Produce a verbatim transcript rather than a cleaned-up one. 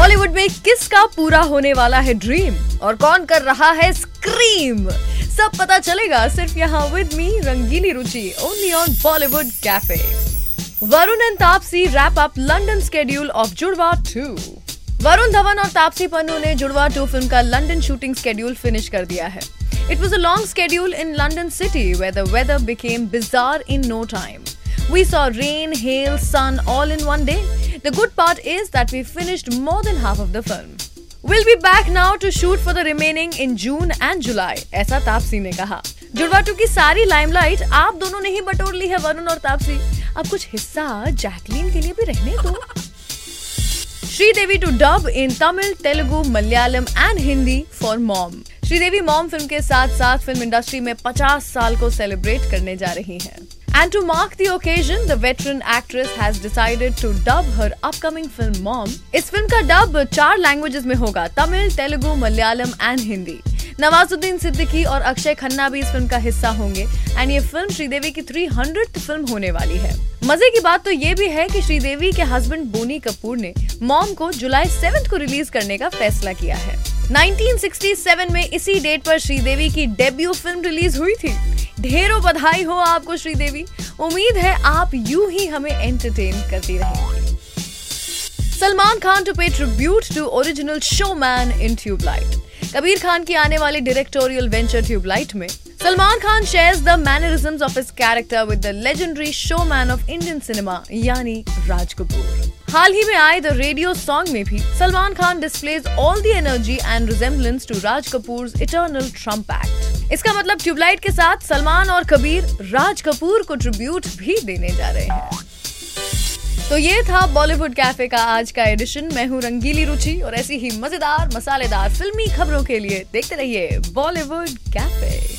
बॉलीवुड में किसका पूरा होने वाला है ड्रीम और कौन कर रहा है स्क्रीम, सब पता चलेगा सिर्फ यहाँ with me Rangeeli Ruchi only on Bollywood cafe. Varun and Taapsee wrap up London schedule of Judwaa two. Varun Dhawan और तापसी पन्नू ने जुड़वा टू फिल्म का लंदन शूटिंग स्केड्यूल फिनिश कर दिया है। It was a long schedule in London city where the weather became bizarre in no time. We saw rain, hail, sun all in one day. The good part is that we finished more than half of the film. We'll be back now to shoot for the remaining in June and July, ऐसा तापसी ने कहा। जुड़वा to की सारी limelight आप दोनों ने ही बटोर ली है वरुण और तापसी। अब कुछ हिस्सा जैकलीन के लिए भी रहने दो। Sridevi to dub in Tamil, Telugu, Malayalam and Hindi for Mom। Sridevi Mom film के साथ साथ फिल्म इंडस्ट्री में पचास साल को सेलिब्रेट करने जा रही हैं। And to mark the occasion, the veteran actress has decided to dub her upcoming film Mom। इस फिल्म का डब चार लैंग्वेजेस में होगा, तमिल, तेलुगु, मलयालम एंड हिंदी। नवाजुद्दीन सिद्दीकी और अक्षय खन्ना भी इस फिल्म का हिस्सा होंगे एंड ये फिल्म श्रीदेवी की थ्री हंड्रेड फिल्म होने वाली है। मजे की बात तो ये भी है कि श्रीदेवी के हस्बैंड बोनी कपूर ने मॉम को जुलाई सेवेंथ को रिलीज करने का फैसला किया है। उन्नीस सौ सड़सठ में इसी डेट पर श्रीदेवी की डेब्यू फिल्म रिलीज हुई थी। ढेरों बधाई हो आपको श्रीदेवी, उम्मीद है आप यूं ही हमें एंटरटेन करती रहेंगी। Salman Khan to pay tribute to original showman in Tubelight. Kabir Khan की आने वाली डायरेक्टोरियल वेंचर ट्यूबलाइट में Salman Khan shares the mannerisms of his character with the legendary showman of Indian cinema यानी राज कपूर। हाल ही में आए द रेडियो सॉन्ग में भी Salman Khan displays all the energy and resemblance to Raj कपूर's eternal Trump act। इसका मतलब ट्यूबलाइट के साथ सलमान और कबीर राज कपूर को ट्रिब्यूट भी देने जा रहे हैं। तो ये था बॉलीवुड कैफे का आज का एडिशन। मैं हूँ रंगीली रुचि और ऐसी ही मजेदार मसालेदार फिल्मी खबरों के लिए देखते रहिए बॉलीवुड कैफे।